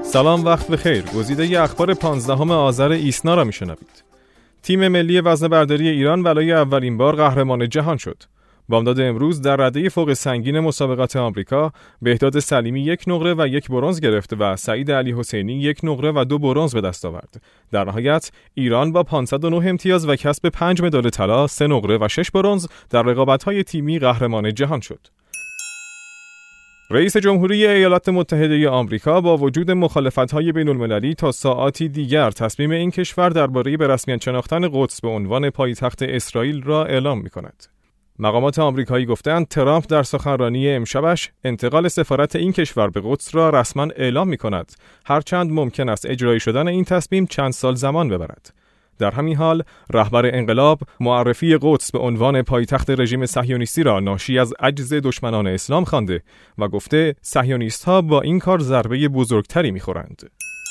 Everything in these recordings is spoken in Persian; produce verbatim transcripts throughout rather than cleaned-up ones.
سلام، وقت بخیر. گزیده اخبار پانزدهم آذر ایسنا را میشنوید. تیم ملی وزنه برداری ایران برای اولین بار قهرمان جهان شد. بامداد امروز در رده فوق سنگین مسابقات آمریکا، بهداد سلیمی یک نقره و یک برنز گرفت و سعید علی حسینی یک نقره و دو برنز به دست آورد. در نهایت ایران با پانصد و نه امتیاز و کسب پنج مدال طلا، سه نقره و شش برنز در رقابت‌های تیمی قهرمان جهان شد. رئیس جمهوری ایالات متحده آمریکا با وجود مخالفت‌های بین‌المللی تا ساعاتی دیگر تصمیم این کشور درباره به رسمیت شناختن قدس به عنوان پایتخت اسرائیل را اعلام می‌کند. مقامات آمریکایی گفتند ترامپ در سخنرانی امشبش انتقال سفارت این کشور به قدس را رسما اعلام می‌کند، هرچند ممکن است اجرایی شدن این تصمیم چند سال زمان ببرد. در همین حال رهبر انقلاب معرفی قدس به عنوان پایتخت رژیم صهیونیستی را ناشی از عجز دشمنان اسلام خوانده و گفته صهیونیست‌ها با این کار ضربه بزرگتری می‌خورند.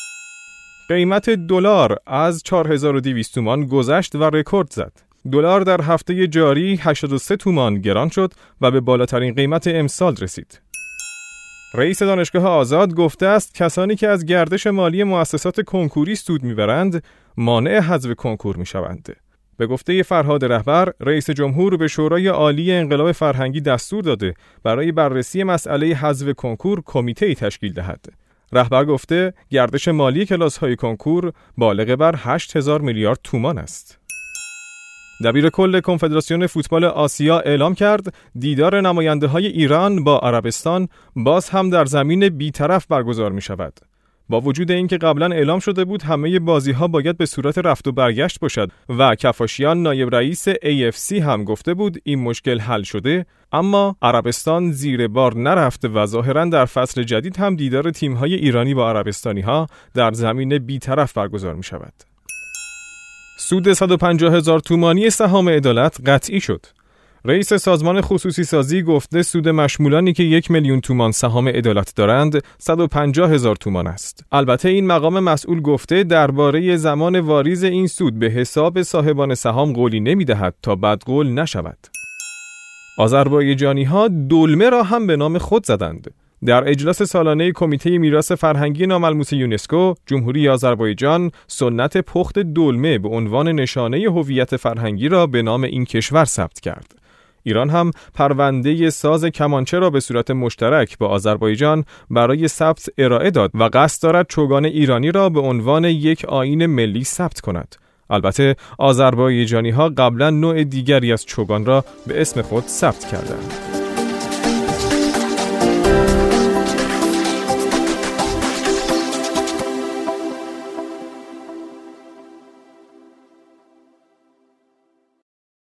قیمت دلار از چهار هزار و دویست تومان گذشت و رکورد زد. دلار در هفته جاری هشتاد و سه تومان گران شد و به بالاترین قیمت امسال رسید. رئیس دانشگاه آزاد گفته است کسانی که از گردش مالی مؤسسات کنکوری سود میبرند مانع حذف کنکور میشوند. به گفته فرهاد رهبر، رئیس جمهور به شورای عالی انقلاب فرهنگی دستور داده برای بررسی مسئله حذف کنکور کمیته‌ای تشکیل دهد. رهبر گفته گردش مالی کلاس‌های کنکور بالغ بر هشت هزار میلیارد تومان است. دبیر کل کنفدراسیون فوتبال آسیا اعلام کرد دیدار نماینده‌های ایران با عربستان باز هم در زمین بی‌طرف برگزار می‌شود. با وجود اینکه قبلا اعلام شده بود همه بازی‌ها باید به صورت رفت و برگشت باشد و کفاشیان نایب رئیس ای اف سی هم گفته بود این مشکل حل شده، اما عربستان زیر بار نرفت و ظاهراً در فصل جدید هم دیدار تیم‌های ایرانی با عربستانی‌ها در زمین بی‌طرف برگزار می‌شود. سود صد و پنجاه هزار تومانی سهام عدالت قطعی شد. رئیس سازمان خصوصی سازی گفته سود مشمولانی که یک میلیون تومان سهام عدالت دارند صد و پنجاه هزار تومان است. البته این مقام مسئول گفته درباره زمان واریز این سود به حساب صاحبان سهام قولی نمی‌دهد تا بدقول نشود. آذربایجانی‌ها دلمه را هم به نام خود زدند. در اجلاس سالانه کمیته میراث فرهنگی ناملموس یونسکو، جمهوری آذربایجان سنت پخت دلمه به عنوان نشانه هویت فرهنگی را به نام این کشور ثبت کرد. ایران هم پرونده ساز کمانچه را به صورت مشترک با آذربایجان برای ثبت ارائه داد و قصد دارد چوگان ایرانی را به عنوان یک آیین ملی ثبت کند. البته آذربایجانی‌ها قبلا نوع دیگری از چوگان را به اسم خود ثبت کردند.